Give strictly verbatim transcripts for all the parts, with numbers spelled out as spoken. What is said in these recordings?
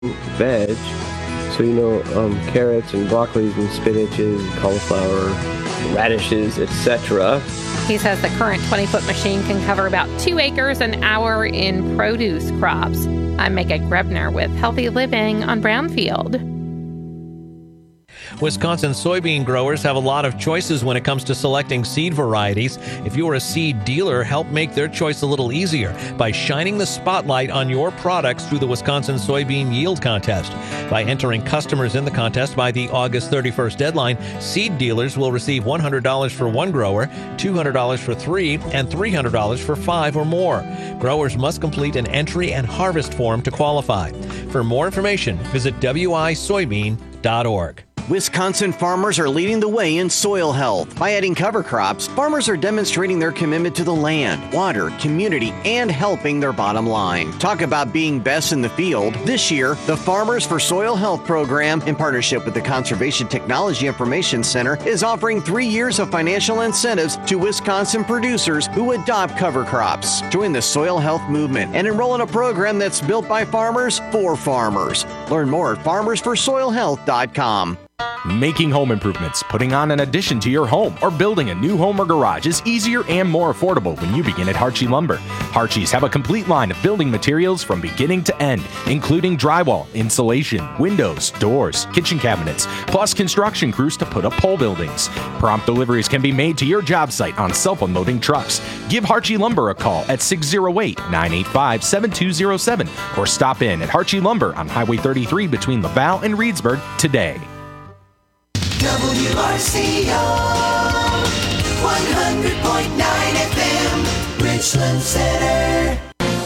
veg. So, you know, um, carrots and broccolis and spinaches, and cauliflower, radishes, et cetera. He says the current twenty-foot machine can cover about two acres an hour in produce crops. I'm Megan Grebner with Healthy Living on Brownfield. Wisconsin soybean growers have a lot of choices when it comes to selecting seed varieties. If you are a seed dealer, help make their choice a little easier by shining the spotlight on your products through the Wisconsin Soybean Yield Contest. By entering customers in the contest by the August thirty-first deadline, seed dealers will receive one hundred dollars for one grower, two hundred dollars for three, and three hundred dollars for five or more. Growers must complete an entry and harvest form to qualify. For more information, visit w i soybean dot org. Wisconsin farmers are leading the way in soil health. By adding cover crops, farmers are demonstrating their commitment to the land, water, community, and helping their bottom line. Talk about being best in the field. This year, the Farmers for Soil Health program, in partnership with the Conservation Technology Information Center, is offering three years of financial incentives to Wisconsin producers who adopt cover crops. Join the soil health movement and enroll in a program that's built by farmers for farmers. Learn more at farmers for soil health dot com. Making home improvements, putting on an addition to your home, or building a new home or garage is easier and more affordable when you begin at Harchie Lumber. Harchies have a complete line of building materials from beginning to end, including drywall, insulation, windows, doors, kitchen cabinets, plus construction crews to put up pole buildings. Prompt deliveries can be made to your job site on self-unloading trucks. Give Harchie Lumber a call at six oh eight, nine eight five, seven two oh seven or stop in at Harchie Lumber on Highway thirty-three between Laval and Reedsburg today. W R C O one hundred point nine F M, Richland Center.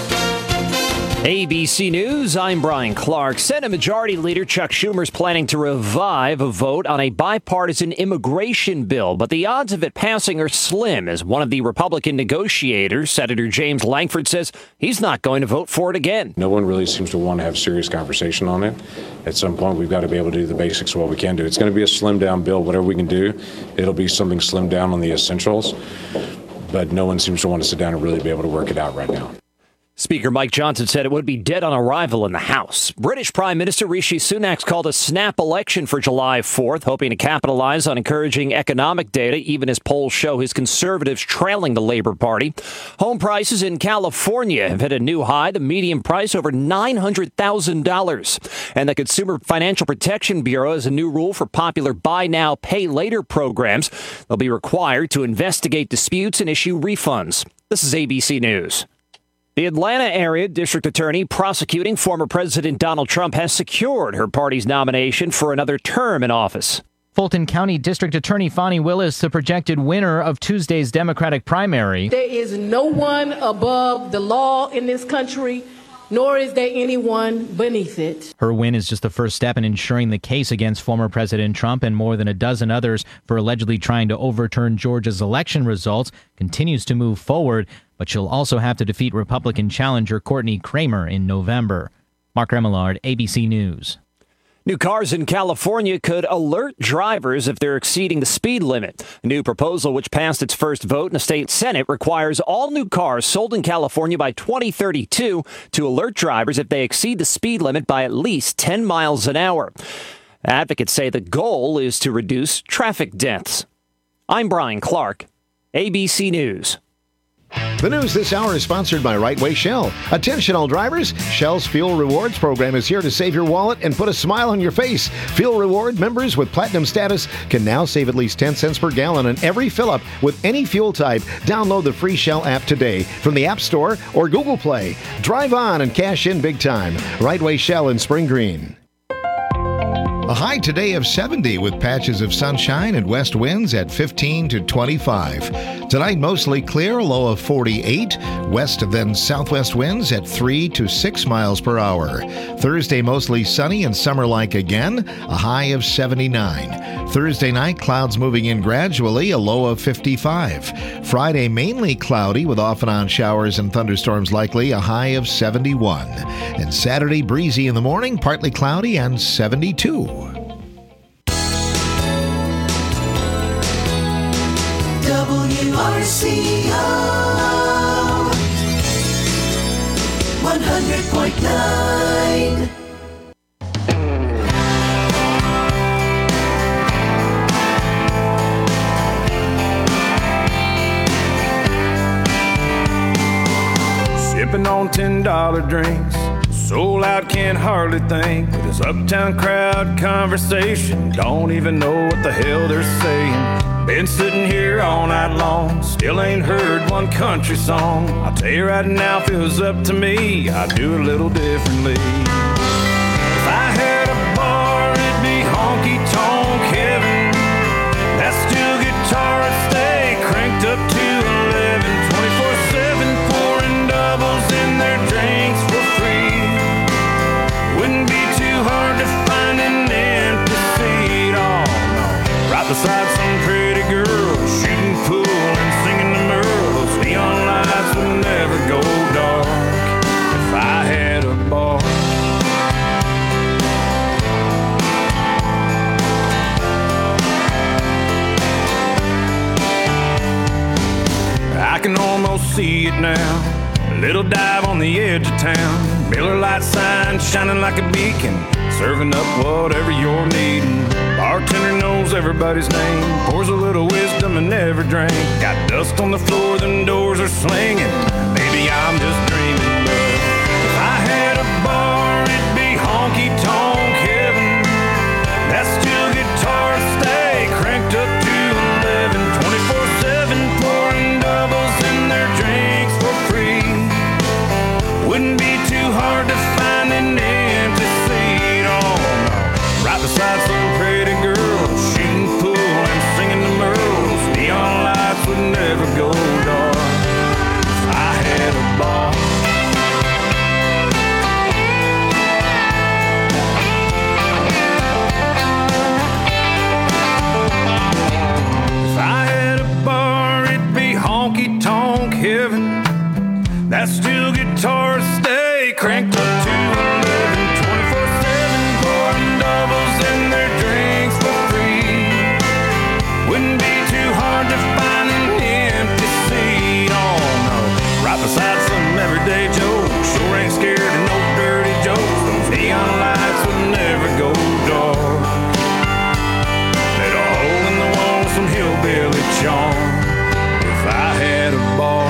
A B C News, I'm Brian Clark. Senate Majority Leader Chuck Schumer is planning to revive a vote on a bipartisan immigration bill, but the odds of it passing are slim, as one of the Republican negotiators, Senator James Lankford, says he's not going to vote for it again. No one really seems to want to have serious conversation on it. At some point, we've got to be able to do the basics of what we can do. It's going to be a slimmed down bill. Whatever we can do, it'll be something slimmed down on the essentials, but no one seems to want to sit down and really be able to work it out right now. Speaker Mike Johnson said it would be dead on arrival in the House. British Prime Minister Rishi Sunak called a snap election for July fourth, hoping to capitalize on encouraging economic data, even as polls show his Conservatives trailing the Labour Party. Home prices in California have hit a new high, the median price over nine hundred thousand dollars. And the Consumer Financial Protection Bureau has a new rule for popular buy now, pay later programs. They'll be required to investigate disputes and issue refunds. This is A B C News. The Atlanta area district attorney prosecuting former President Donald Trump has secured her party's nomination for another term in office. Fulton County District Attorney Fani Willis, the projected winner of Tuesday's Democratic primary. There is no one above the law in this country, nor is there anyone beneath it. Her win is just the first step in ensuring the case against former President Trump and more than a dozen others for allegedly trying to overturn Georgia's election results continues to move forward, but she'll also have to defeat Republican challenger Courtney Kramer in November. Mark Remillard, A B C News. New cars in California could alert drivers if they're exceeding the speed limit. A new proposal, which passed its first vote in the state Senate, requires all new cars sold in California by twenty thirty-two to alert drivers if they exceed the speed limit by at least ten miles an hour. Advocates say the goal is to reduce traffic deaths. I'm Brian Clark, A B C News. The news this hour is sponsored by Right Way Shell. Attention all drivers, Shell's Fuel Rewards program is here to save your wallet and put a smile on your face. Fuel Reward members with platinum status can now save at least ten cents per gallon on every fill-up with any fuel type. Download the free Shell app today from the App Store or Google Play. Drive on and cash in big time. Right Way Shell in Spring Green. A high today of seventy with patches of sunshine and west winds at fifteen to twenty-five. Tonight mostly clear, a low of forty-eight. West then southwest winds at three to six miles per hour. Thursday mostly sunny and summer-like again, a high of seventy-nine. Thursday night clouds moving in gradually, a low of fifty-five. Friday mainly cloudy with off and on showers and thunderstorms likely, a high of seventy-one. And Saturday breezy in the morning, partly cloudy and seventy-two. W R C O one hundred point nine sipping on ten dollar drinks. So loud can't hardly think. With this uptown crowd conversation, don't even know what the hell they're saying. Been sitting here all night long, still ain't heard one country song. I'll tell you right now, if it was up to me, I'd do it a little differently. If I had a bar, it'd be honky-tonk heaven. That's still guitar and stay cranked up to eleven. twenty-four seven pouring doubles in their drinks for free. Wouldn't be too hard to find an empty seat. Oh no, right beside some pretty girl, shooting pool and singing to Merle. Those neon lights would never go dark if I had a bar. I can almost see it now. A little dive on the edge of town. Miller Lite sign shining like a beacon, serving up whatever you're needing. Bartender knows everybody's name, pours a little wisdom in every drink. Got dust on the floor, them doors are slinging. Maybe I'm just dreaming, but if I had a bar, it'd be honky-tonk heaven. That's still guitar stay cranked up to eleven. twenty-four seven pouring doubles in their drinks for free. Wouldn't be too hard to find an empty seat. Oh no, right beside some pretty girl, shooting pool and singing to Merle's. Neon lights would never go dark if I had a bar. If I had a bar, it'd be honky-tonk heaven. That steel guitar stay cranked up to eleven. twenty-four seven pouring doubles in their drinks for free. Wouldn't be too hard to find an empty seat. Oh no, right beside some everyday Joe. Sure ain't scared of no dirty jokes. Those neon lights would never go dark. Let a hole in the wall, some hillbilly charm. If I had a bar.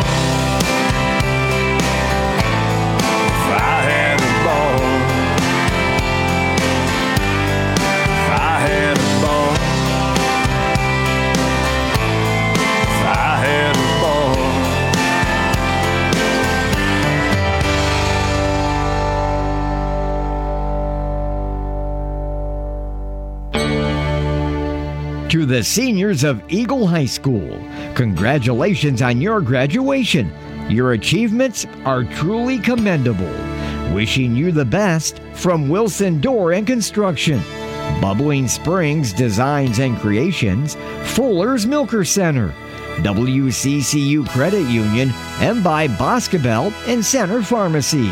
To the seniors of Eagle High School, congratulations on your graduation. Your achievements are truly commendable. Wishing you the best from Wilson Door and Construction, Bubbling Springs Designs and Creations, Fuller's Milker Center, W C C U Credit Union, and by Boscobel and Center Pharmacies.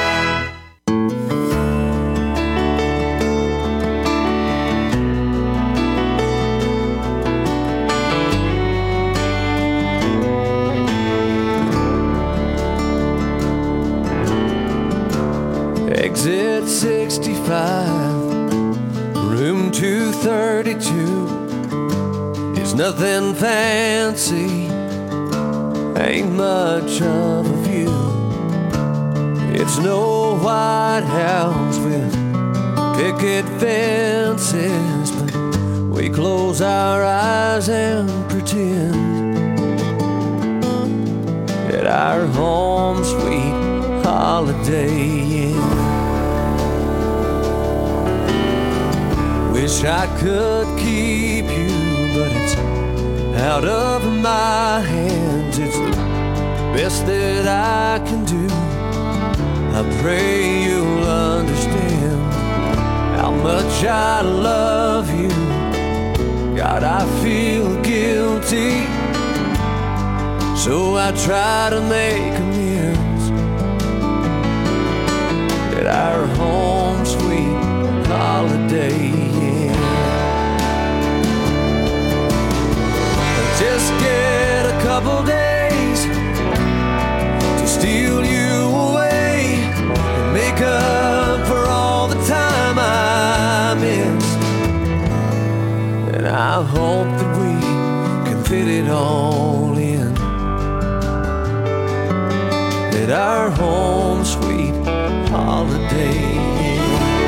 Exit sixty-five, room two thirty-two. It's nothing fancy, ain't much of a view. It's no White House with picket fences, but we close our eyes and pretend that our home sweet Holiday Inn. Wish I could keep you, but it's out of my hands. It's the best that I can do. I pray you'll understand how much I love you. God, I feel guilty, so I try to make amends at our home sweet Holiday Inn. Just get a couple days to steal you away and make up for all the time I missed. And I hope that we can fit it all in. at our home sweet Holiday Inn.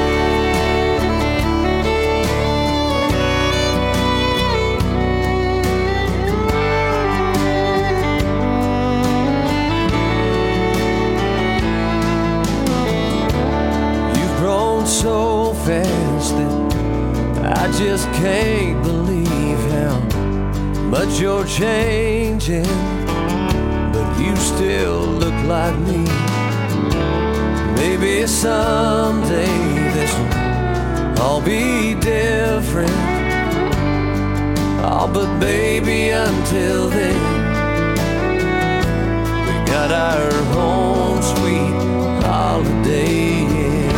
You've grown so fast that I just can't believe how much you're changing, but you still look like me. Maybe someday this will all be different. Oh, but baby, until then, we got our home sweet Holiday Inn.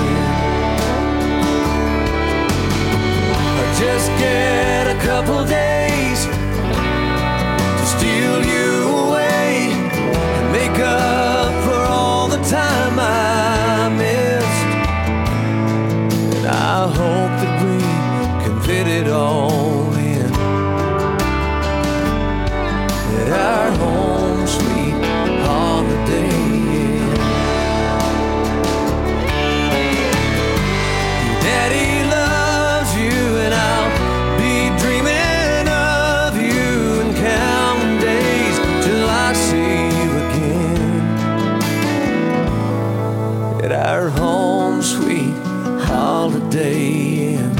I just get a couple days to steal you away and make up for all the time I missed. And I hope that we can fit it all in at our home sweet Holiday Inn. Your daddy loves you, and I'll be dreaming of you and counting days till I see you again at our home sweet Holiday Inn.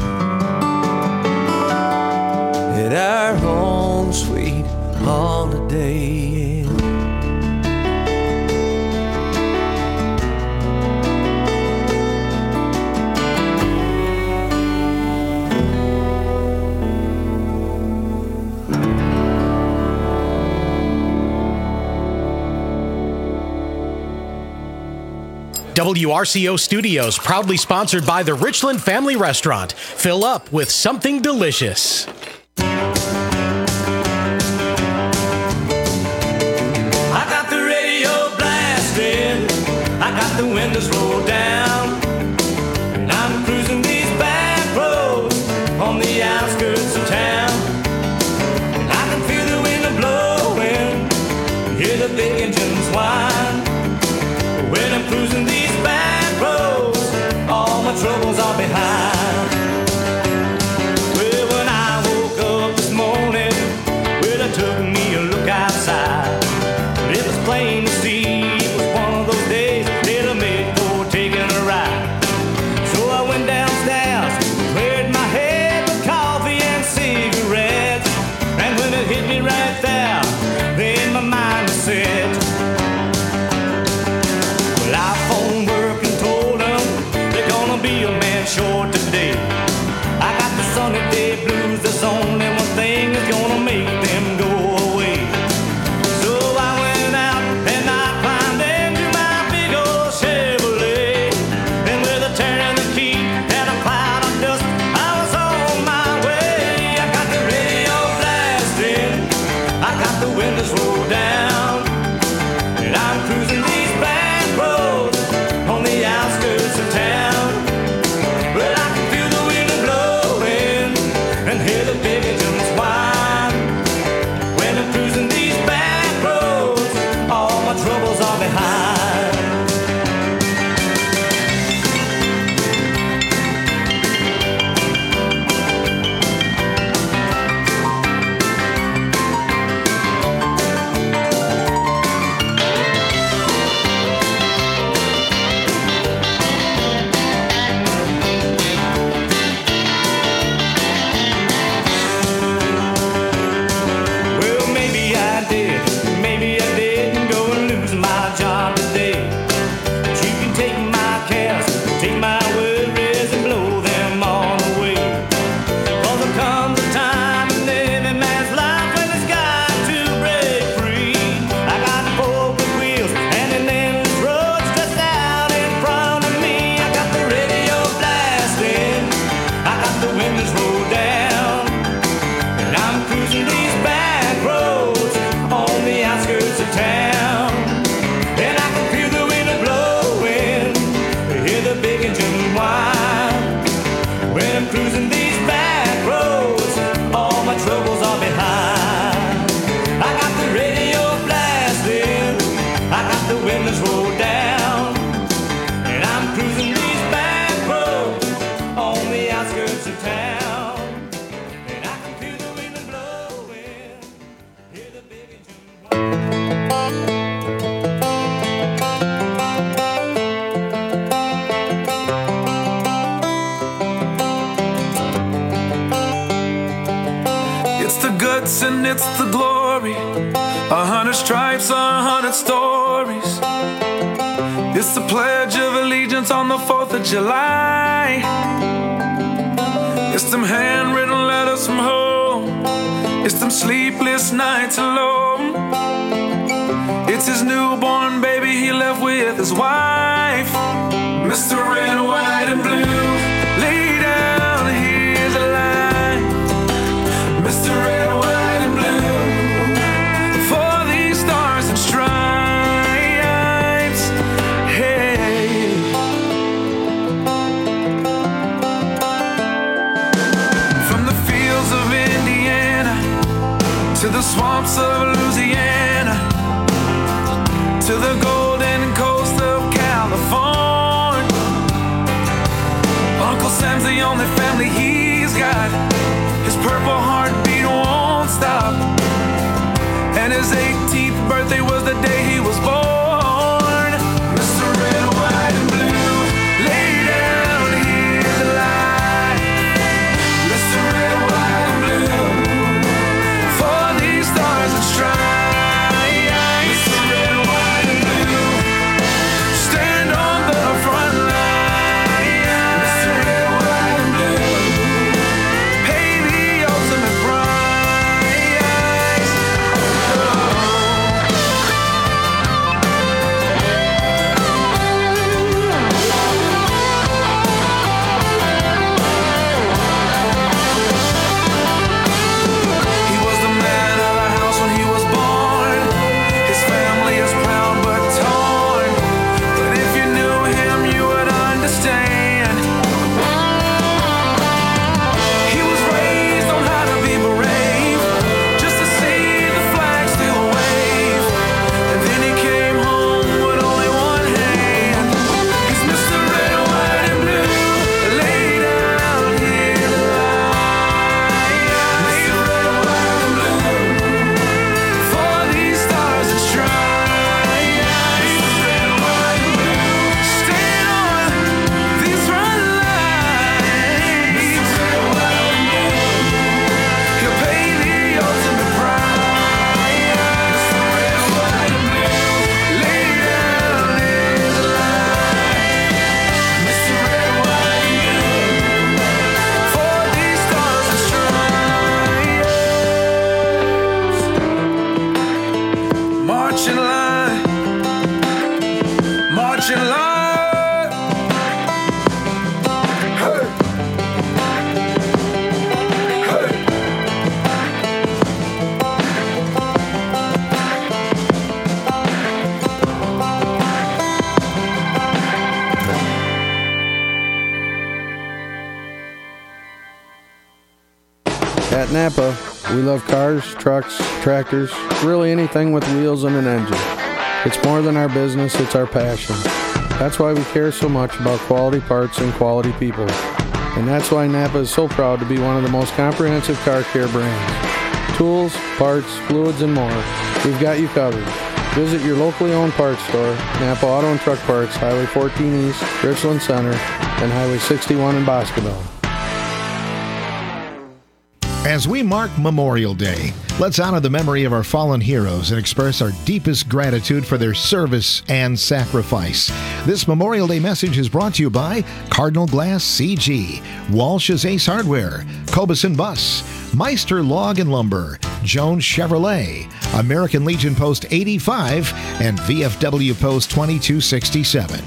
At our home sweet Holiday Inn. W R C O Studios, proudly sponsored by the Richland Family Restaurant. Fill up with something delicious. I got the radio blasting, I got the windows rolled down, and I'm cruising these back roads on the outskirts of town. And I can feel the wind blowing, hear the big engines whine. When I'm cruising these back roads, all my troubles are behind. Well, when I woke up this morning, well, I took me a look outside. But it was plain to see it was one of those days that I made for taking a ride. So I went downstairs, cleared my head with coffee and cigarettes. And when it hit me right there, then my mind was set. Short today, I got the sunny day blues. There's only one thing that's gonna make them go away. So I went out and I climbed into my big old Chevrolet, and with a turn of the key and a cloud of dust, I was on my way. I got the radio blasting, I got the windows rolled down, and I'm cruising these back roads on the outskirts of town. Hear the big engines whine. When I'm cruising these back roads, all my troubles are behind. windows roll stars in town. And I can feel the wind blowing. Hear the big and It's the guts and it's the glory. A hundred stripes, a hundred stories. It's the Pledge of Allegiance on the fourth of July. It's them handwritten letters from home. It's them sleepless nights alone. It's his newborn baby he left with his wife. Mister Red, White, and Blue, lay down, here's a line. Mister Red, White, and Blue, for these stars and stripes. Hey. From the fields of Indiana to the swamps of Louisiana to the golden coast of California, Uncle Sam's the only family he's got. His purple heartbeat won't stop. And his eighteenth birthday was the day he was born. Mister Red, White, and Blue, lay down, here's the line. Mister Red, White, and Blue, for these stars and stripes. Mister Red, White, and Blue, stand on the front line. Mister Red, White, and Blue, pay the ultimate price. He was the man of the house when he was born. His family is proud but torn. But if you knew him, you would understand. He was raised on how to be brave, just to see the flag still wave. And then he came home with only one hand. He's Mister Red, White, and Blue, lay down here the line. Mister Red, White, and Blue, for these stars and stripes. Mister Red, White, and Blue, stand on these front lines. Mister Red, White, and Blue, he'll pay the ultimate price. Mister Red, White, and Blue, lay down in the line. Mister Red, White, and Blue, for these stars and stripes. March in line, march in line. Hey. Hey. At Napa, we love cars, trucks, tractors, really anything with wheels and an engine. It's more than our business, it's our passion. That's why we care so much about quality parts and quality people. And that's why Napa is so proud to be one of the most comprehensive car care brands. Tools, parts, fluids, and more. We've got you covered. Visit your locally owned parts store, Napa Auto and Truck Parts, Highway fourteen East, Richland Center, and Highway sixty-one in Boscoville. As we mark Memorial Day, let's honor the memory of our fallen heroes and express our deepest gratitude for their service and sacrifice. This Memorial Day message is brought to you by Cardinal Glass C G, Walsh's Ace Hardware, Cobeson Bus, Meister Log and Lumber, Jones Chevrolet, American Legion Post eighty-five, and V F W Post twenty-two sixty-seven.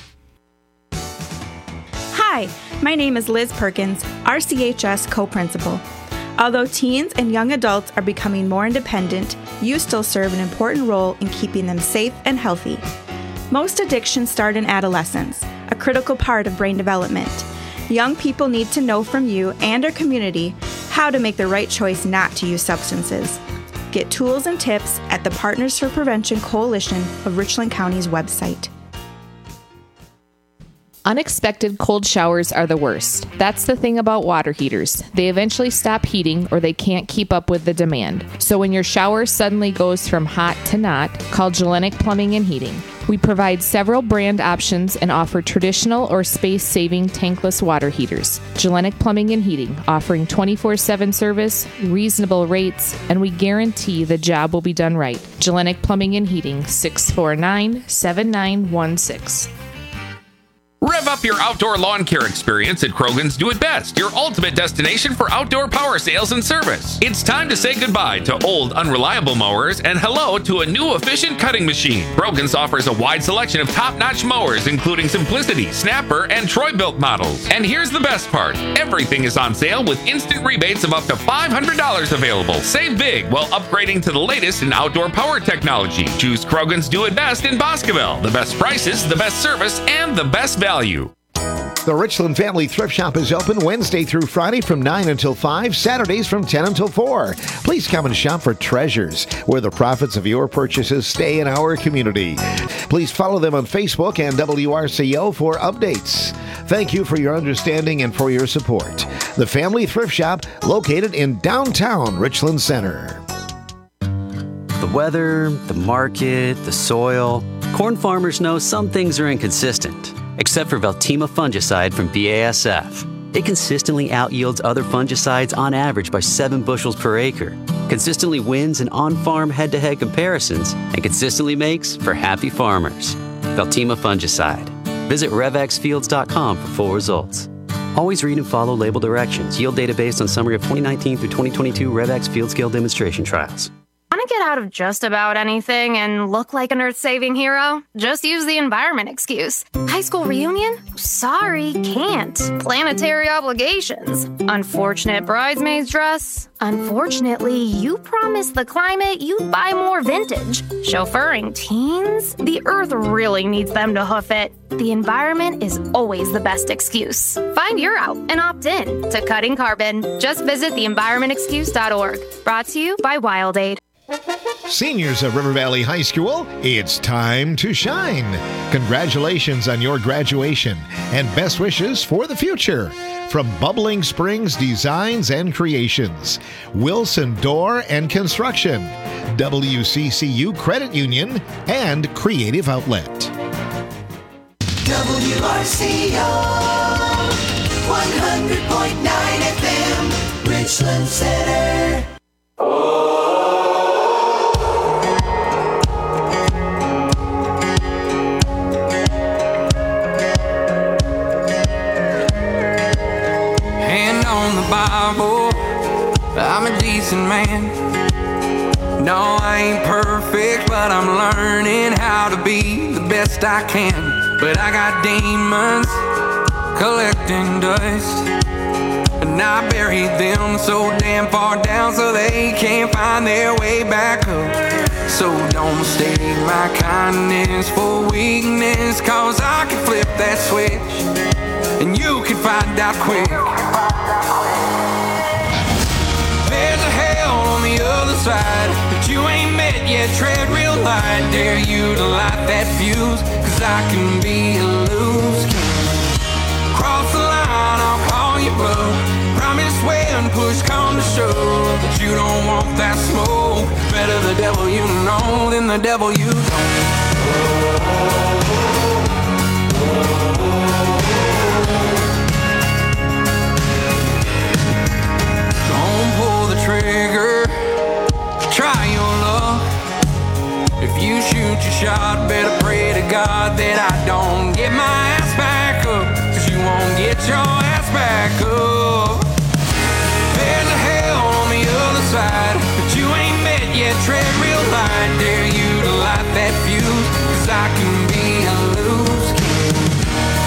Hi, my name is Liz Perkins, R C H S co-principal. Although teens and young adults are becoming more independent, you still serve an important role in keeping them safe and healthy. Most addictions start in adolescence, a critical part of brain development. Young people need to know from you and our community how to make the right choice not to use substances. Get tools and tips at the Partners for Prevention Coalition of Richland County's website. Unexpected cold showers are the worst. That's the thing about water heaters. They eventually stop heating or they can't keep up with the demand. So when your shower suddenly goes from hot to not, call Gellenic Plumbing and Heating. We provide several brand options and offer traditional or space-saving tankless water heaters. Gellenic Plumbing and Heating, offering twenty-four seven service, reasonable rates, and we guarantee the job will be done right. Gellenic Plumbing and Heating, six four nine, seven nine one six. Rev up your outdoor lawn care experience at Krogan's Do It Best, your ultimate destination for outdoor power sales and service. It's time to say goodbye to old, unreliable mowers and hello to a new efficient cutting machine. Krogan's offers a wide selection of top-notch mowers, including Simplicity, Snapper, and Troy-built models. And here's the best part. Everything is on sale with instant rebates of up to five hundred dollars available. Save big while upgrading to the latest in outdoor power technology. Choose Krogan's Do It Best in Boscoville. The best prices, the best service, and the best value. The Richland Family Thrift Shop is open Wednesday through Friday from nine until five, Saturdays from ten until four. Please come and shop for treasures, where the profits of your purchases stay in our community. Please follow them on Facebook and W R C O for updates. Thank you for your understanding and for your support. The Family Thrift Shop, located in downtown Richland Center. The weather, the market, the soil. Corn farmers know some things are inconsistent. Except for Veltima fungicide from B A S F. It consistently outyields other fungicides on average by seven bushels per acre, consistently wins in on-farm head-to-head comparisons, and consistently makes for happy farmers. Veltima fungicide. Visit rev x fields dot com for full results. Always read and follow label directions. Yield data based on summary of twenty nineteen through twenty twenty-two RevX Field Scale Demonstration Trials. Want to get out of just about anything and look like an earth-saving hero? Just use the environment excuse. High school reunion? Sorry, can't. Planetary obligations. Unfortunate bridesmaid's dress? Unfortunately, you promised the climate you'd buy more vintage. Chauffeuring teens? The earth really needs them to hoof it. The environment is always the best excuse. Find your out and opt in to Cutting Carbon. Just visit the environment excuse dot org. Brought to you by WildAid. Seniors of River Valley High School, it's time to shine. Congratulations on your graduation and best wishes for the future. From Bubbling Springs Designs and Creations, Wilson Door and Construction, W C C U Credit Union, and Creative Outlet. W R C O one hundred point nine F M, Richland Center. Bible, I'm a decent man. No, I ain't perfect, but I'm learning how to be the best I can. But I got demons collecting dust, and I buried them so damn far down so they can't find their way back up. So don't mistake my kindness for weakness, cause I can flip that switch and you can find out quick. There's a hell on the other side that you ain't met yet. Tread real light, dare you to light that fuse, cause I can be a loose cannon. Cross the line, I'll call you bluff. Promise when push come to shove that you don't want that smoke. Better the devil you know than the devil you don't. Trigger, try your luck. If you shoot your shot, better pray to God that I don't get my ass back up, cause you won't get your ass back up. There's a hell on the other side that you ain't met yet. Tread real light, dare you to light that fuse, cause I can be a loose cannon.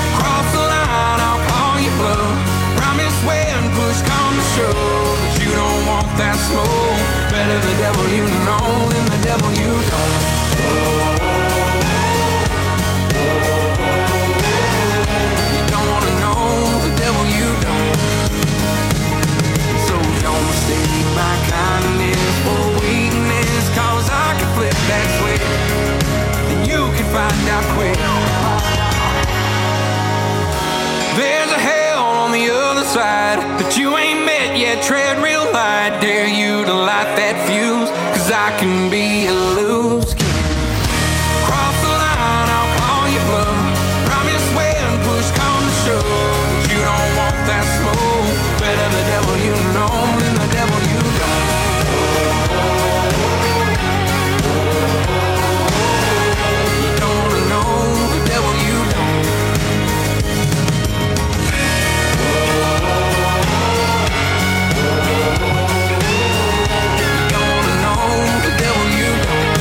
outside that you ain't met yet. Tread real light, dare you to light that fuse, cause I can be a loose cannon. Cross the line, I'll call you bluff. Promise when push come to shove, but you don't want that smoke. Better the devil you know than the devil you don't. You don't know the devil you don't. You don't know the devil you don't.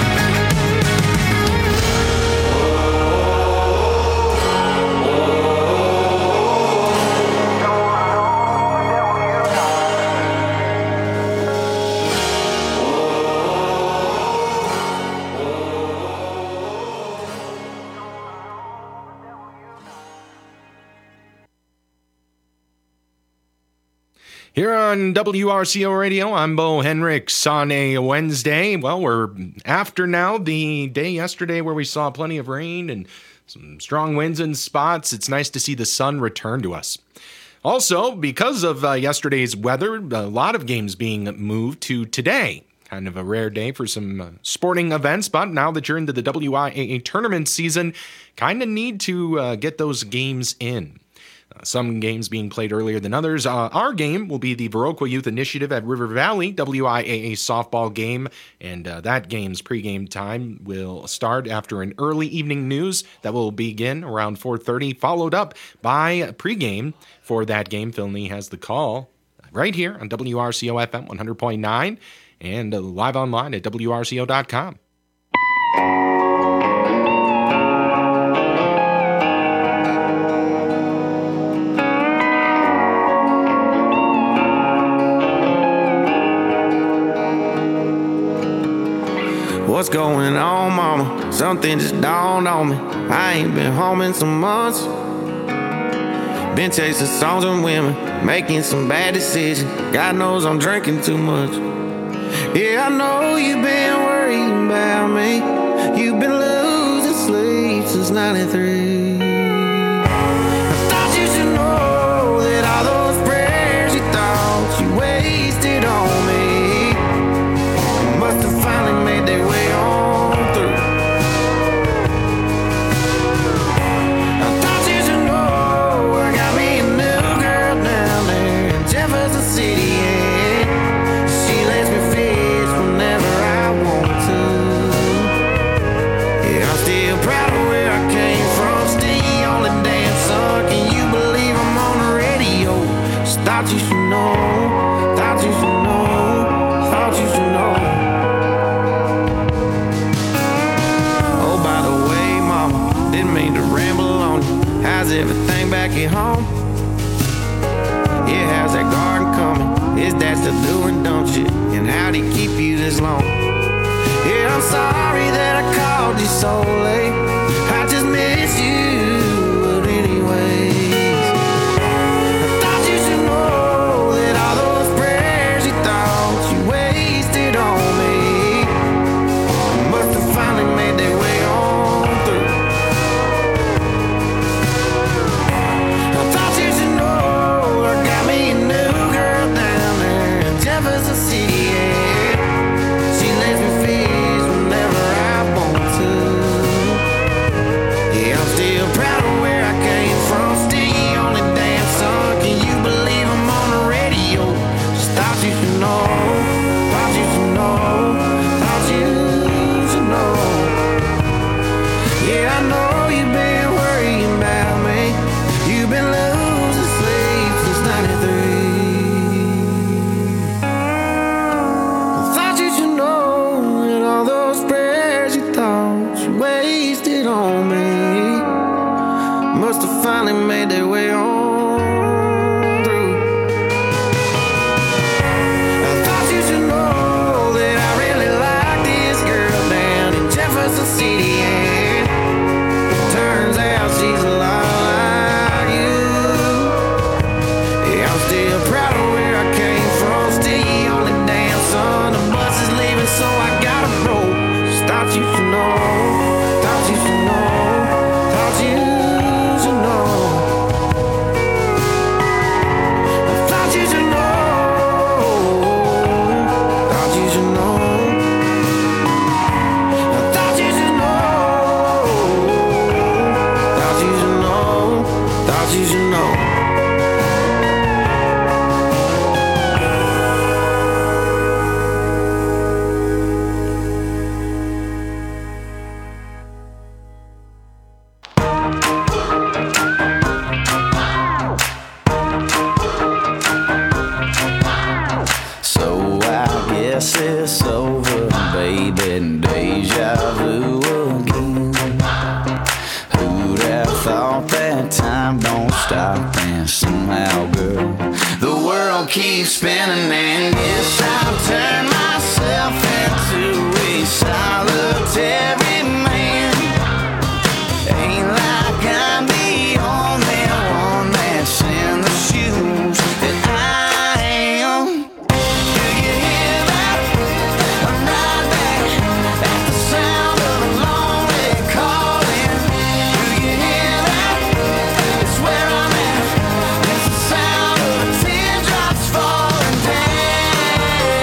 Here on W R C O Radio, I'm Bo Henricks on a Wednesday. Well, we're after now the day yesterday where we saw plenty of rain and some strong winds in spots. It's nice to see the sun return to us. Also, because of uh, yesterday's weather, a lot of games being moved to today. Kind of a rare day for some uh, sporting events, but now that you're into the W I A A tournament season, kind of need to uh, get those games in. Uh, some games being played earlier than others. Uh, our game will be the Viroqua Youth Initiative at River Valley W I A A softball game, and uh, that game's pregame time will start after an early evening news that will begin around four thirty, followed up by pregame for that game. Phil Nee has the call right here on W R C O F M one hundred point nine and uh, live online at W R C O dot com. What's going on, mama? Something just dawned on me. I ain't been home in some months. Been chasing songs and women, making some bad decisions. God knows I'm drinking too much. Yeah, I know you've been worrying about me. You've been losing sleep since ninety-three. I thought you should know that all those prayers you thought you wasted on me must have finally made their way on through. I thought you should know I got me a new girl down there in Jefferson City, yeah. She lets me fish whenever I want to. Yeah, I'm still proud of where I came from. Still on the damn sun. Can you believe I'm on the radio? Just thought you should know. Thought you should know. Thought you should know. Oh, by the way, mama, didn't mean to ramble on you. How's everything back at home? Yeah, how's that garden coming? Is that still doing dumb shit? And how'd he keep you this long? Yeah, I'm sorry that I called you so late. I just miss you, but anyways, I thought you should know that all those prayers you thought you wasted on me must have finally made their way on through. I thought you should know I got me a new girl down there in Jefferson City, yeah. She lets me fish whenever I want to. wheel keeps spinning, and yes, I've turned myself into a solitary man. Ain't like I'm the only one that's in the shoes that I am. Do you hear that? I'm right back at the sound of a lonely calling. Do you hear that? It's where I'm at. It's the sound of teardrops falling down.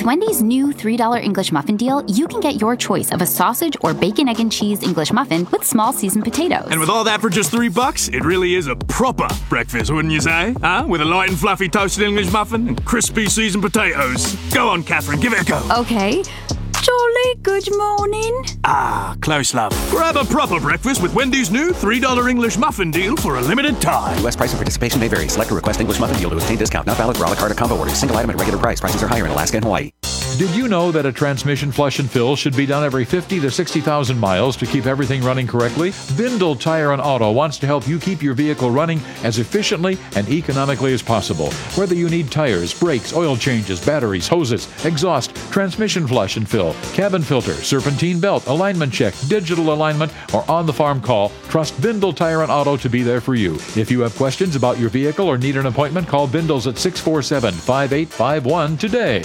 Wendy's new three dollar English muffin deal, you can get your choice of a sausage or bacon, egg, and cheese English muffin with small seasoned potatoes. And with all that for just three bucks, it really is a proper breakfast, wouldn't you say? Huh? With a light and fluffy toasted English muffin and crispy seasoned potatoes. Go on, Catherine, give it a go. Okay. Jolly good morning. Ah, close, love. Grab a proper breakfast with Wendy's new three dollar English muffin deal for a limited time. U S price and participation may vary. Select a request English muffin deal to obtain discount. Not valid for a la carte or combo orders. Single item at regular price. Prices are higher in Alaska and Hawaii. Did you know that a transmission flush and fill should be done every fifty to sixty thousand miles to keep everything running correctly? Bindle Tire and Auto wants to help you keep your vehicle running as efficiently and economically as possible. Whether you need tires, brakes, oil changes, batteries, hoses, exhaust, transmission flush and fill, cabin filter, serpentine belt, alignment check, digital alignment, or on-the-farm call, trust Bindle Tire and Auto to be there for you. If you have questions about your vehicle or need an appointment, call Bindles at six four seven, five eight five one today.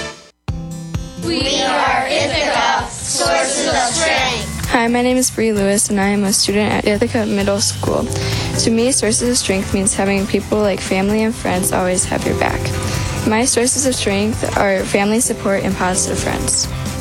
We are Ithaca, sources of strength. Hi, my name is Bree Lewis, and I am a student at Ithaca Middle School. To me, sources of strength means having people like family and friends always have your back. My sources of strength are family support and positive friends.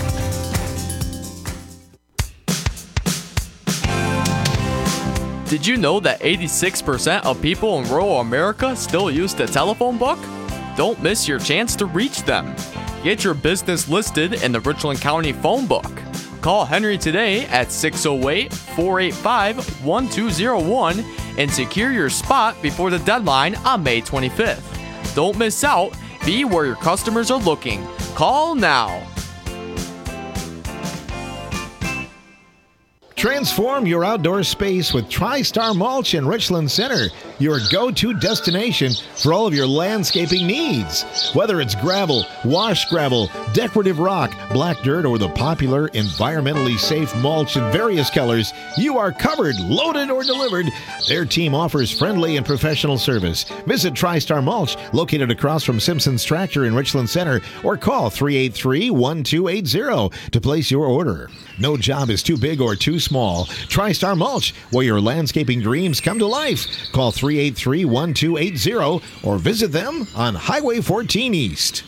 Did you know that eighty-six percent of people in rural America still use the telephone book? Don't miss your chance to reach them. Get your business listed in the Richland County phone book. Call Henry today at six oh eight, four eight five, one two oh one and secure your spot before the deadline on May twenty-fifth. Don't miss out. Be where your customers are looking. Call now. Transform your outdoor space with TriStar Mulch in Richland Center, your go-to destination for all of your landscaping needs. Whether it's gravel, wash gravel, decorative rock, black dirt, or the popular environmentally safe mulch in various colors, you are covered, loaded, or delivered. Their team offers friendly and professional service. Visit TriStar Mulch, located across from Simpson's Tractor in Richland Center, or call three eight three, one two eight zero to place your order. No job is too big or too small. TriStar Mulch, where your landscaping dreams come to life. Call three eight three, one two eight zero or visit them on Highway fourteen East.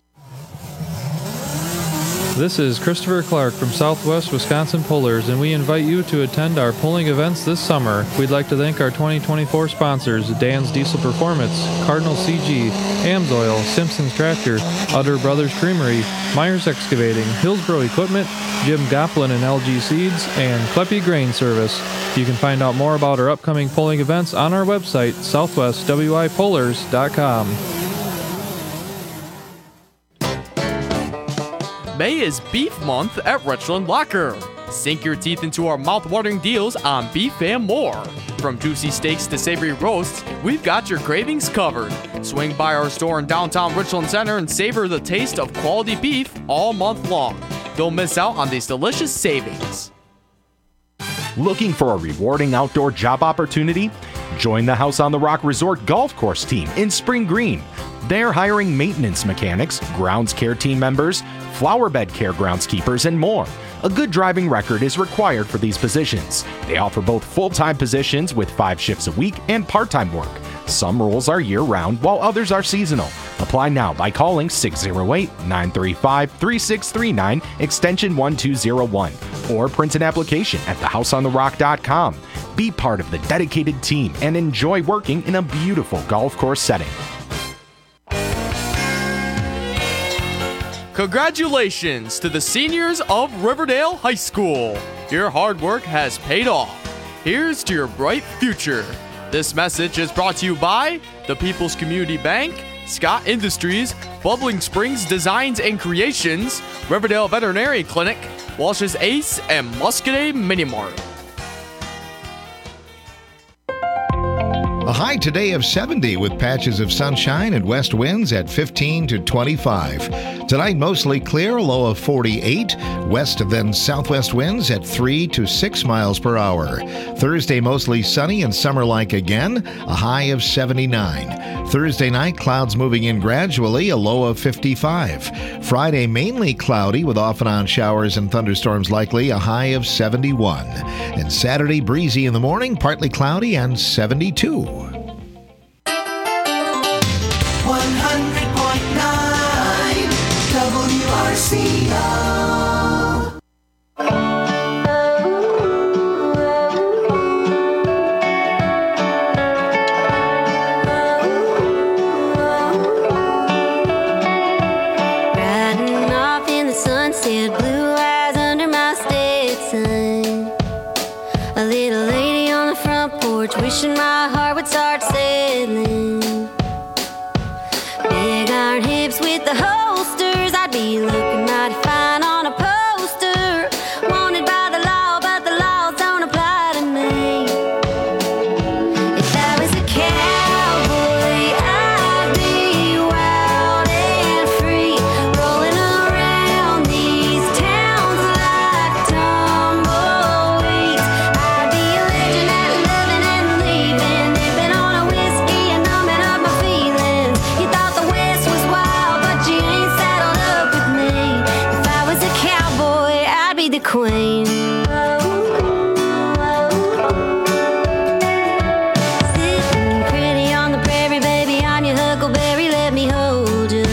This is Christopher Clark from Southwest Wisconsin Pullers, and we invite you to attend our pulling events this summer. We'd like to thank our twenty twenty-four sponsors, Dan's Diesel Performance, Cardinal C G, Amsoil, Simpson's Tractor, Utter Brothers Creamery, Myers Excavating, Hillsboro Equipment, Jim Goplin and L G Seeds, and Kleppe Grain Service. You can find out more about our upcoming pulling events on our website, southwest w i pullers dot com. May is Beef Month at Richland Locker. Sink your teeth into our mouth-watering deals on beef and more. From juicy steaks to savory roasts, we've got your cravings covered. Swing by our store in downtown Richland Center and savor the taste of quality beef all month long. Don't miss out on these delicious savings. Looking for a rewarding outdoor job opportunity? Join the House on the Rock Resort Golf Course team in Spring Green. They're hiring maintenance mechanics, grounds care team members, flower bed care groundskeepers, and more. A good driving record is required for these positions. They offer both full-time positions with five shifts a week and part-time work. Some roles are year-round, while others are seasonal. Apply now by calling six oh eight, nine three five, three six three nine, extension one two oh one, or print an application at the house on the rock dot com. Be part of the dedicated team and enjoy working in a beautiful golf course setting. Congratulations to the seniors of Riverdale High School. Your hard work has paid off. Here's to your bright future. This message is brought to you by the People's Community Bank, Scott Industries, Bubbling Springs Designs and Creations, Riverdale Veterinary Clinic, Walsh's Ace, and Muscadet Mini Mart. A high today of seventy with patches of sunshine and west winds at fifteen to twenty-five. Tonight mostly clear, a low of forty-eight. West then southwest winds at three to six miles per hour. Thursday mostly sunny and summer-like again, a high of seventy-nine. Thursday night clouds moving in gradually, a low of fifty-five. Friday mainly cloudy with off and on showers and thunderstorms likely, a high of seventy-one. And Saturday breezy in the morning, partly cloudy and seventy-two. one hundred point nine W wishing my heart would start sailing. Big iron hips with the holsters, I'd be looking mighty fine on a poster. Wanted by the law, but the laws don't apply to me. If I was a cowboy, I'd be wild and free, rolling around these towns like tumbleweeds. I'd be a legend at loving and leaving, dipping on a whiskey and numbing up my feelings. You thought the West was wild, but you ain't saddled up with me. If I was a cowboy, I'd be the queen. Sitting pretty on the prairie, baby, I'm your huckleberry, let me hold you.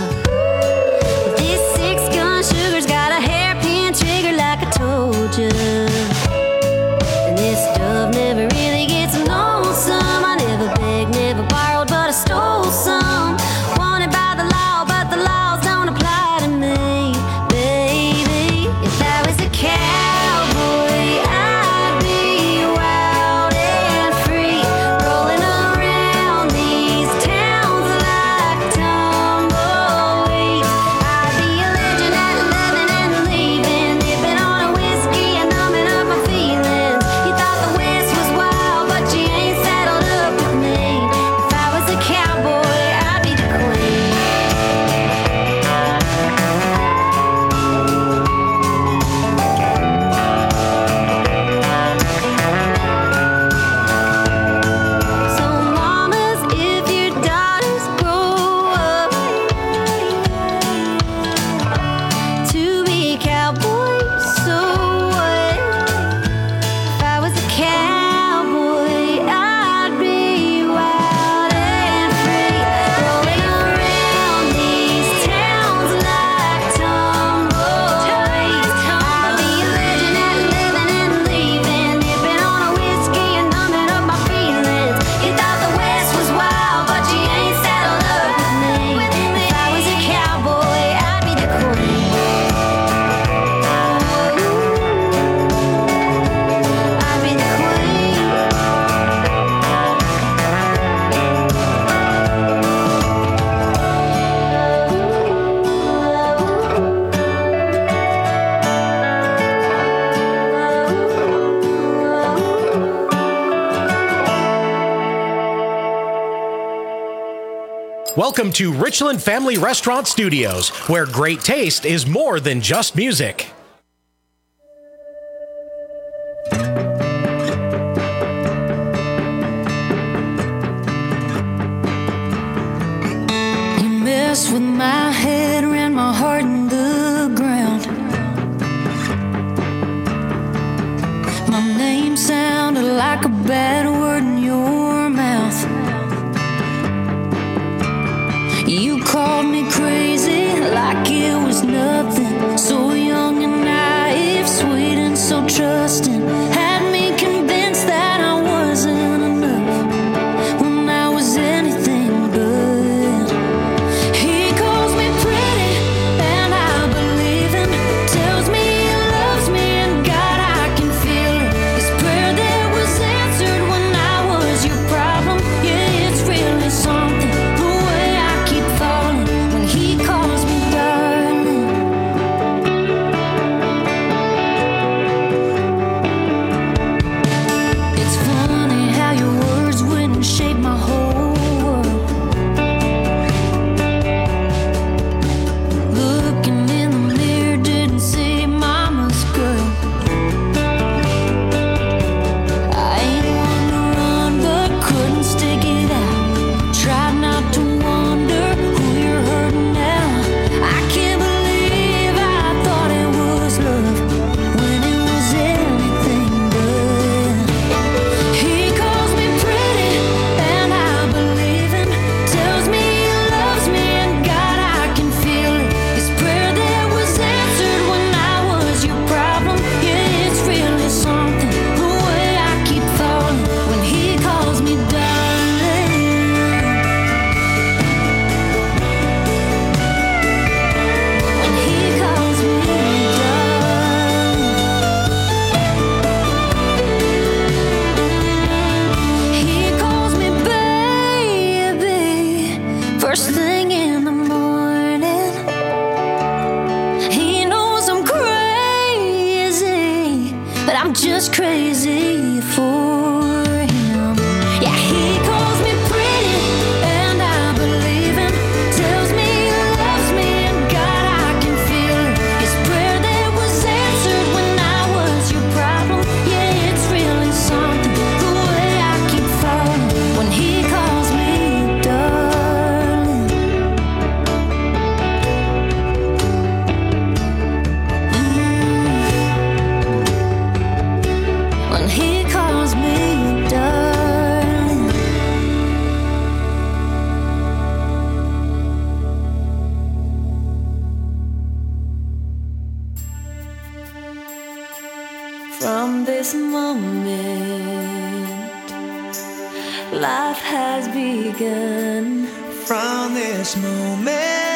This six-gun sugar's got a hairpin trigger like I told you. And this stuff never really gets lonesome. I never begged, never borrowed, but I stole some. Wanted by the law, but the laws don't apply to me, baby. If I was a cowboy, I'd be wild and free, rolling around these towns like tumbleweeds. I'd be a legend at loving and leaving, dipping on a whiskey and numbing up my feelings. You thought the West was wild, but you ain't saddled up with me. If I was a cowboy, I'd be the queen. So mamas, if your daughters grow up to be cowboys, so what? If I was a cowboy, I'd be wild and free, rolling around these towns like tumbleweeds. I'd be a legend at living and leaving, dipping on a whiskey and numbing up my feelings. You thought the West was wild, but you ain't saddled up with me. If I was a cowboy, I'd be the queen. I'd be the Welcome to Richland Family Restaurant Studios, where great taste is more than just music. You messed with my head, ran my heart in the ground. My name sounded like a bad word in your mouth. You called me crazy like it was nothing. So young and naive, sweet and so trusting. Had me convinced that I wasn't enough when I was anything but. He calls me pretty and I believe him. Tells me he loves me and God, I can feel it. His prayer that was answered when I was your problem. Yeah, it's really something. The way I keep falling just crazy for him. Yeah, he calls me pretty and I believe him. Tells me he loves me and God, I can feel it. His prayer that was answered when I was your problem. Yeah, it's really something the way I keep falling when he calls me darling. Mm. When he calls me darling. From this moment, life has begun. From this moment,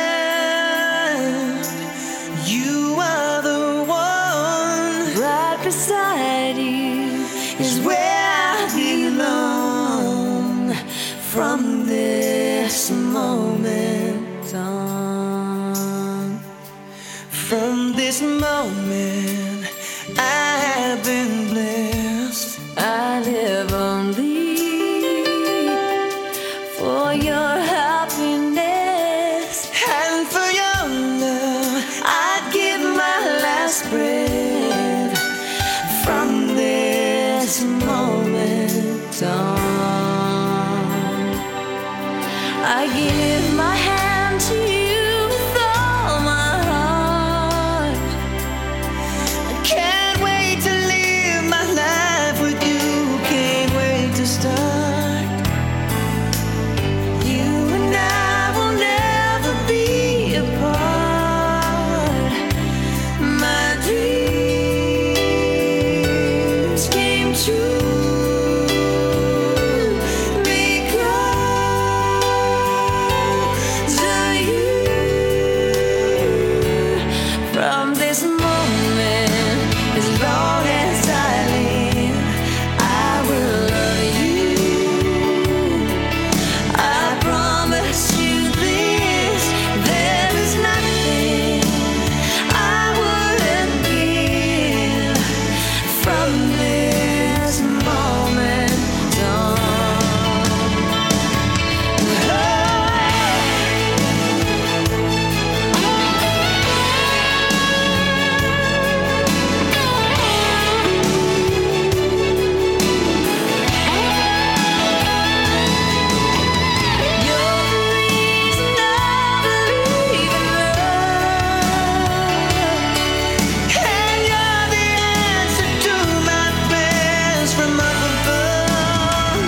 you are the one. Right beside you Is where I belong. From this moment on. From this moment, I have been blessed. I live only for your happiness. And for your love, I'd give my last breath. From this moment on, I give my hand to you with all my heart. I can't wait to live my life with you. Can't wait to start. You and I will never be apart. My dreams came true because of you. From this moment, As long as I live, I will love you. I promise you this, there is nothing I wouldn't give. From this moment on. And you're the answer to my prayers from up above.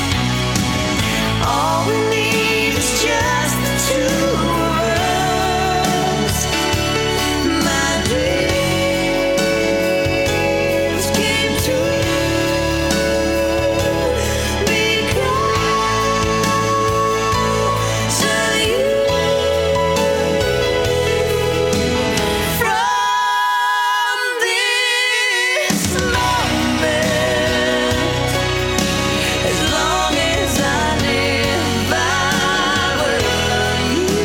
All we need is just the two of us. My dreams came true because of you. From this moment, as long as I live, I will love you.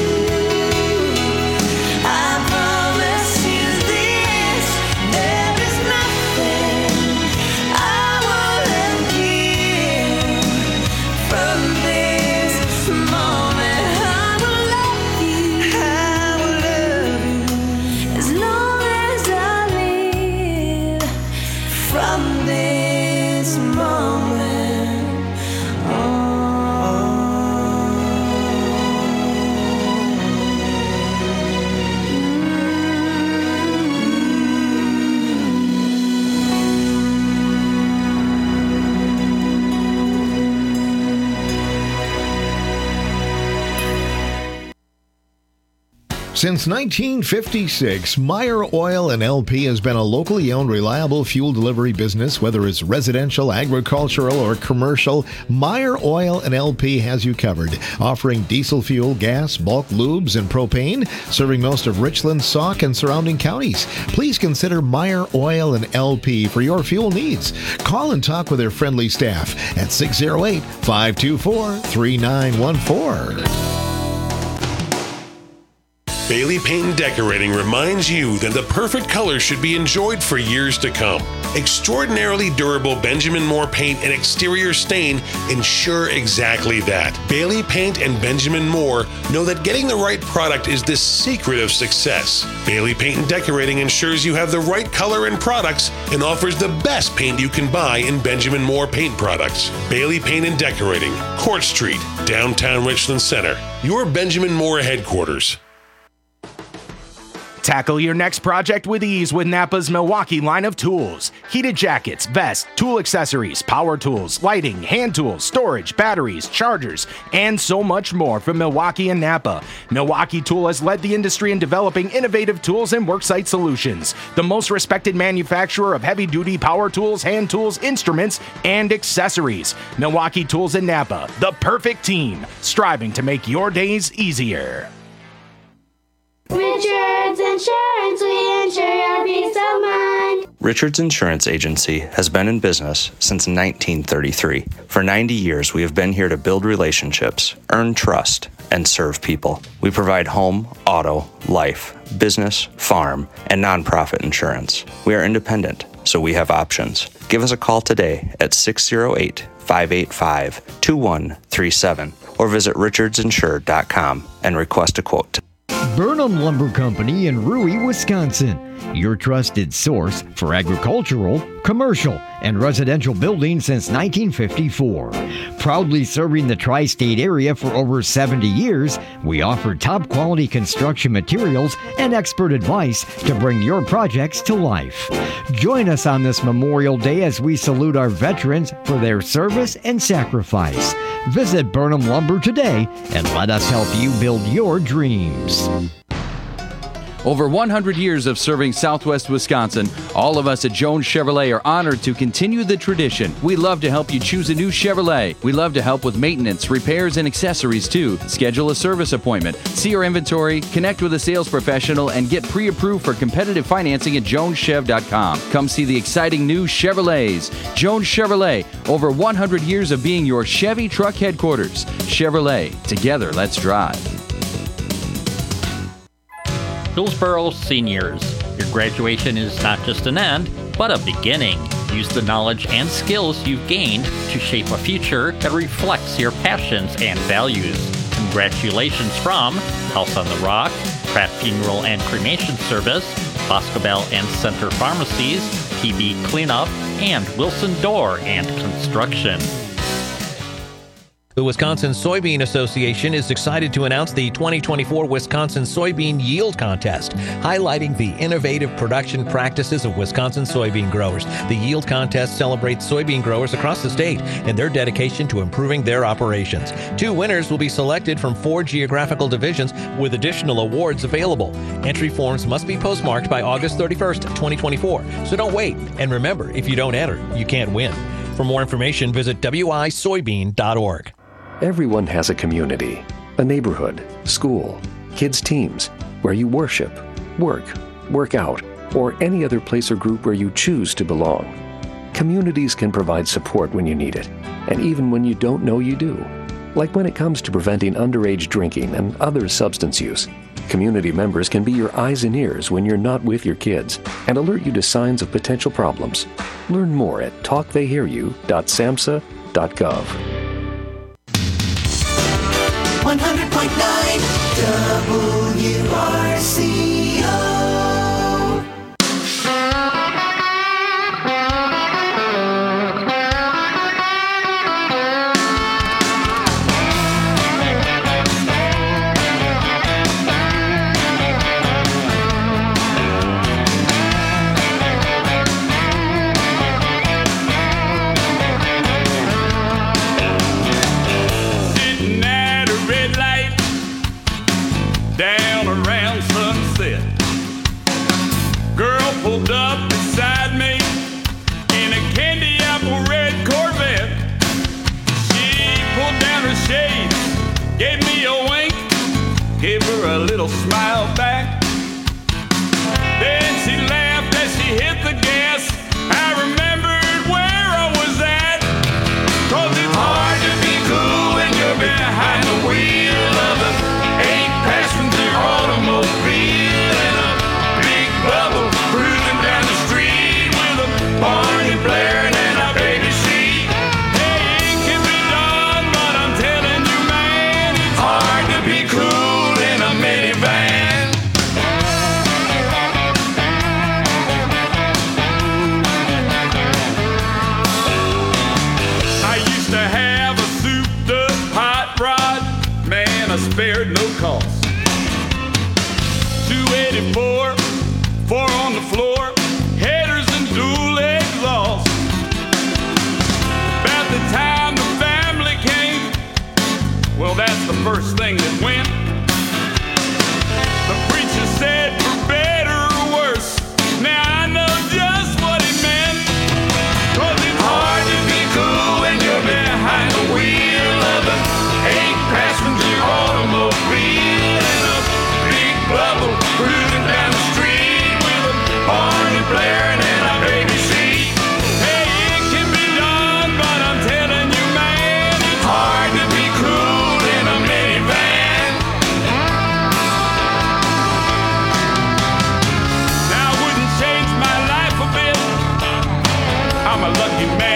I promise you this, there is nothing I wouldn't give. From this moment, I will love you. I will love you as long as I live. From this moment Since nineteen fifty-six, Meyer Oil and L P has been a locally owned, reliable fuel delivery business. Whether it's residential, agricultural, or commercial, Meyer Oil and L P has you covered. Offering diesel fuel, gas, bulk lubes, and propane, serving most of Richland, Sauk, and surrounding counties. Please consider Meyer Oil and L P for your fuel needs. Call and talk with their friendly staff at six oh eight, five two four, three nine one four. Bailey Paint and Decorating reminds you that the perfect color should be enjoyed for years to come. Extraordinarily durable Benjamin Moore paint and exterior stain ensure exactly that. Bailey Paint and Benjamin Moore know that getting the right product is the secret of success. Bailey Paint and Decorating ensures you have the right color and products and offers the best paint you can buy in Benjamin Moore paint products. Bailey Paint and Decorating, Court Street, downtown Richland Center. Your Benjamin Moore headquarters. Tackle your next project with ease with Napa's Milwaukee line of tools. Heated jackets, vests, tool accessories, power tools, lighting, hand tools, storage, batteries, chargers, and so much more from Milwaukee and Napa. Milwaukee Tool has led the industry in developing innovative tools and worksite solutions. The most respected manufacturer of heavy-duty power tools, hand tools, instruments, and accessories. Milwaukee Tools and Napa, the perfect team, striving to make your days easier. Richards Insurance, we insure your peace of mind. Richards Insurance Agency has been in business since nineteen thirty-three. For ninety years, we have been here to build relationships, earn trust, and serve people. We provide home, auto, life, business, farm, and nonprofit insurance. We are independent, so we have options. Give us a call today at six oh eight, five eight five, two one three seven or visit richards insure dot com and request a quote. Burnham Lumber Company in Rui, Wisconsin. Your trusted source for agricultural, commercial, and residential buildings since nineteen fifty-four. Proudly serving the tri-state area for over seventy years, we offer top-quality construction materials and expert advice to bring your projects to life. Join us on this Memorial Day as we salute our veterans for their service and sacrifice. Visit Burnham Lumber today and let us help you build your dreams. Over one hundred years of serving Southwest Wisconsin, all of us at Jones Chevrolet are honored to continue the tradition. We love to help you choose a new Chevrolet. We love to help with maintenance, repairs, and accessories too. Schedule a service appointment, see our inventory, connect with a sales professional, and get pre-approved for competitive financing at jones chev dot com. Come see the exciting new Chevrolets. Jones Chevrolet, over one hundred years of being your Chevy truck headquarters. Chevrolet, together let's drive. Hillsborough Seniors. Your graduation is not just an end, but a beginning. Use the knowledge and skills you've gained to shape a future that reflects your passions and values. Congratulations from House on the Rock, Pratt Funeral and Cremation Service, Boscobel and Center Pharmacies, T B Cleanup, and Wilson Door and Construction. The Wisconsin Soybean Association is excited to announce the twenty twenty-four Wisconsin Soybean Yield Contest, highlighting the innovative production practices of Wisconsin soybean growers. The Yield Contest celebrates soybean growers across the state and their dedication to improving their operations. Two winners will be selected from four geographical divisions with additional awards available. Entry forms must be postmarked by August thirty-first, twenty twenty-four, so don't wait. And remember, if you don't enter, you can't win. For more information, visit w i soybean dot org. Everyone has a community, a neighborhood, school, kids' teams, where you worship, work, work out, or any other place or group where you choose to belong. Communities can provide support when you need it, and even when you don't know you do. Like when it comes to preventing underage drinking and other substance use. Community members can be your eyes and ears when you're not with your kids and alert you to signs of potential problems. Learn more at talk they hear you dot samhsa dot gov. one hundred point nine W R C O. Down around Sunset. first thing that went. The preacher said, for better or worse. Now I know just what he meant. 'Cause it's hard to be cool when you're behind the wheel of an eight-passenger automobile and a big bubble cruising down the street with a party blaring and a baby seat. Hey, it can be done, but I'm telling you, man, it's hard to be cool in a minivan. Now, I wouldn't change my life a bit. I'm a lucky man.